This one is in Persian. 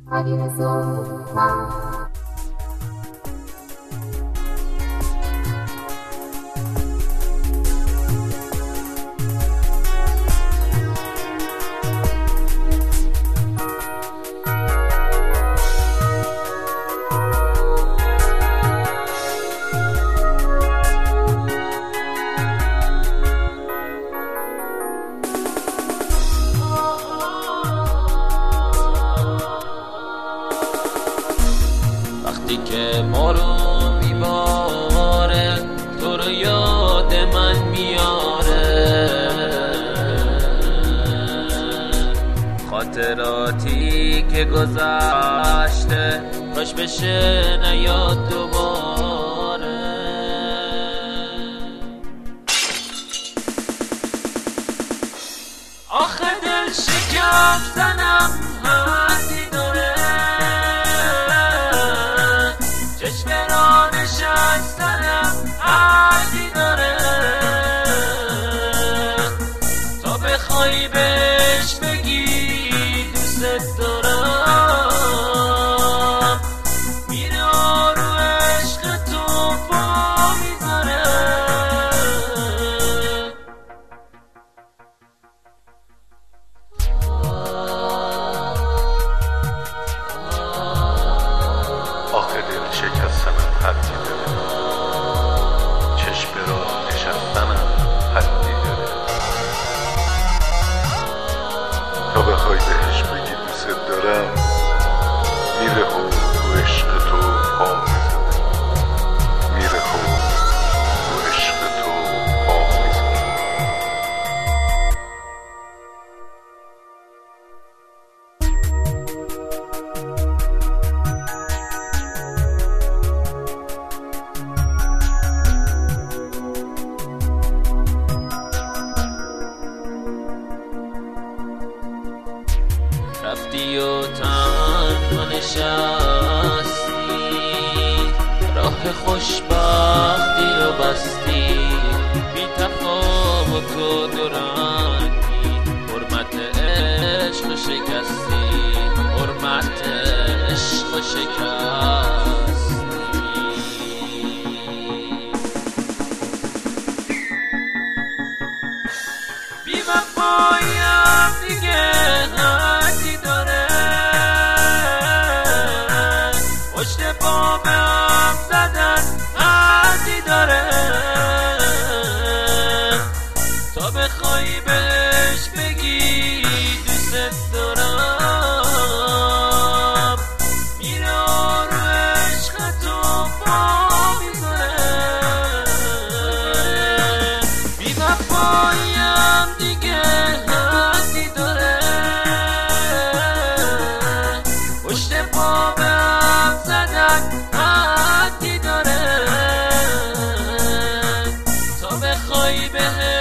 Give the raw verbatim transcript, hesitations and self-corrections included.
وقتی که ما رو میباره تو رو یاد من میاره، خاطراتی که گذشته کاش بشه نیاد دوباره. آخه دل شکستنم حدی داره، چشم را نشستنم حدی داره، تا بخوای بهش بگی دوست دارم، میره رو عشق تو پا میذاره. آخه دل شکستنم حدی داره، چشم را نشستنم حدی داره، تا بخوای بهش بگی دوست دارم، میره و رو عشق تو پا میزنه، میره و رو عشق تو پا میزنه. رفتی و تنها نشستی، راه خوشبختی رو بستی، بی تفاوت و دورنگی، حرمت عشق شکستی، حرمت عشق شکستی. بی وفاییم دیگه حدی داره، پشت پا به هم زدن حدی داره، تا بخوای بهش بگی دوست دارم، میره رو عشق تو پا میذاره. بی وفاییم دیگه حدی داره، پشت پا به هم زدن حدی داره، تا بخوای بهش